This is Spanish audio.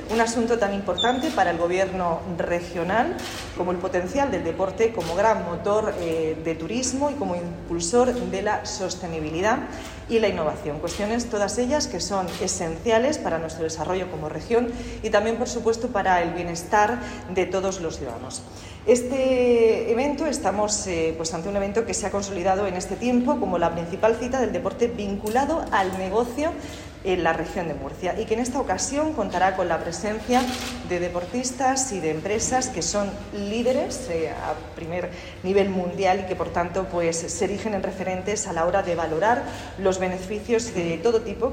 un asunto tan importante para el Gobierno regional como el potencial del deporte como gran motor de turismo y como impulsor de la sostenibilidad y la innovación. Cuestiones todas ellas que son esenciales para nuestro desarrollo como región y también, por supuesto, para el bienestar de todos los ciudadanos. Este evento, estamos ante un evento que se ha consolidado en este tiempo como la principal cita del deporte vinculado al negocio en la región de Murcia y que en esta ocasión contará con la presencia de deportistas y de empresas que son líderes a primer nivel mundial y que por tanto se erigen en referentes a la hora de valorar los beneficios de todo tipo